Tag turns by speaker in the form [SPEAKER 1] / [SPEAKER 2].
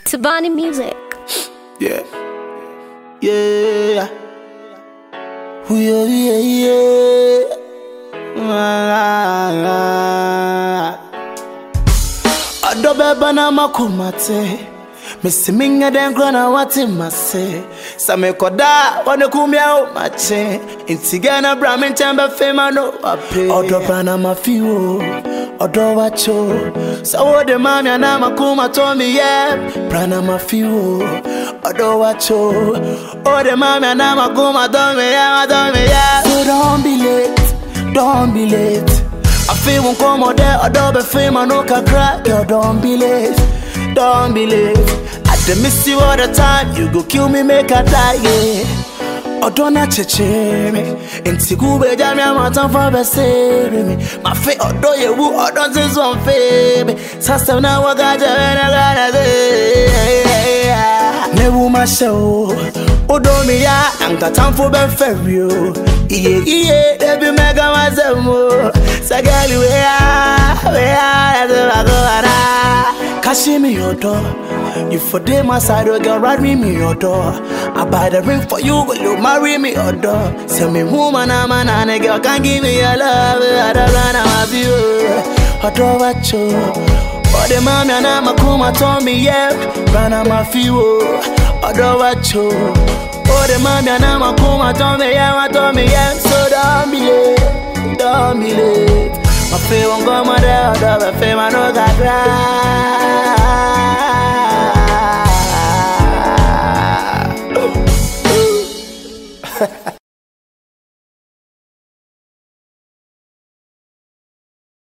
[SPEAKER 1] Tabani Music.
[SPEAKER 2] Yeah. Yeah. Ooh, yeah, yeah, yeah. Adobe bana makumate. Missy minga den grana wati mase. Same koda wane kumya o mache. Intigana bramin tembe fema no ape. Odo bana mafiwo. Odo wacho. Sawo de mami anama kuma tomi yeah. Brana mafiwo. Odo wacho. Ode mami anama kuma tomi yeah. So don't be late. Don't be late. I feel won't come out there. Odo be fema no kakra. Yo don't be late. Don't be late. I dey miss you all the time. You go kill me, make I die, yeah. Odona cheche me. Inti kube jami amatan for besere me. My fe odo ye wu odon since one fe me. Sasa na wagaja wena gana de. Ne wu ma show. Odo mi ya anga time for ben ferio. Iye debi mega mazemo. Sagali wea Kashi me your door. You for day my side, girl, ride me your door. I buy the ring for you, will you marry me your door? Send me woman, I'm a nana, girl, can't give me your love. I don't run out of you. I don't watch you. Oh, the mommy and I'm a kuma told me, yeah. Run out my few. I don't watch you. Oh, the mommy and I'm a kuma told me, yeah. So don't be late, don't be late. My feel won't go my dad, I feel my no got